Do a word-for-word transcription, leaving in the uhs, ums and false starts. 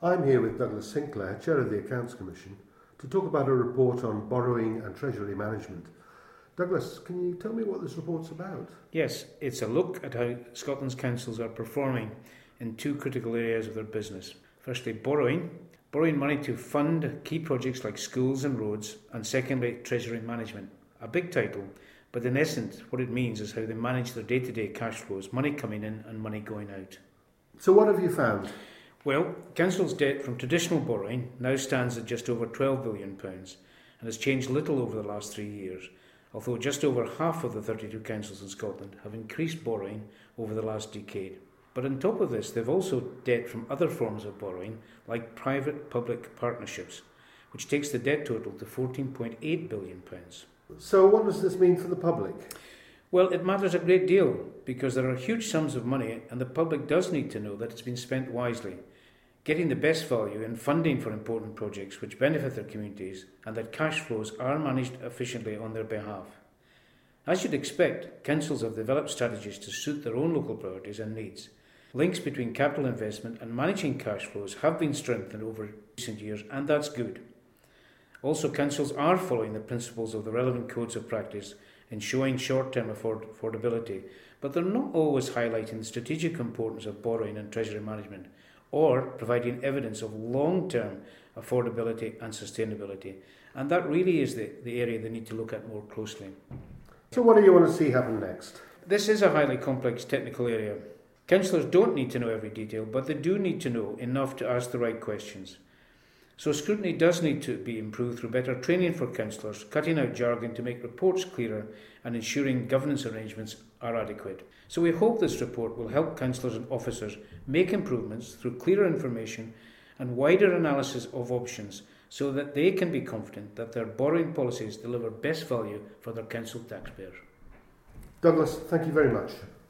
I'm here with Douglas Sinclair, Chair of the Accounts Commission, to talk about a report on borrowing and treasury management. Douglas, can you tell me what this report's about? Yes, it's a look at how Scotland's councils are performing in two critical areas of their business. Firstly, borrowing, borrowing money to fund key projects like schools and roads, and secondly, treasury management. A big title, but in essence, what it means is how they manage their day-to-day cash flows, money coming in and money going out. So what have you found? Well, council's debt from traditional borrowing now stands at just over twelve billion pounds and has changed little over the last three years, although just over half of the thirty-two councils in Scotland have increased borrowing over the last decade. But on top of this, they've also debt from other forms of borrowing, like private-public partnerships, which takes the debt total to fourteen point eight billion pounds. So what does this mean for the public? Well, it matters a great deal because there are huge sums of money and the public does need to know that it's been spent wisely, getting the best value in funding for important projects which benefit their communities, and that cash flows are managed efficiently on their behalf. As you'd expect, councils have developed strategies to suit their own local priorities and needs. Links between capital investment and managing cash flows have been strengthened over recent years, and that's good. Also, councils are following the principles of the relevant codes of practice in showing short-term afford- affordability, but they're not always highlighting the strategic importance of borrowing and treasury management, or providing evidence of long-term affordability and sustainability. And that really is the, the area they need to look at more closely. So what do you want to see happen next? This is a highly complex technical area. Councillors don't need to know every detail, but they do need to know enough to ask the right questions. So scrutiny does need to be improved through better training for councillors, cutting out jargon to make reports clearer and ensuring governance arrangements are adequate. So we hope this report will help councillors and officers make improvements through clearer information and wider analysis of options so that they can be confident that their borrowing policies deliver best value for their council taxpayers. Douglas, thank you very much.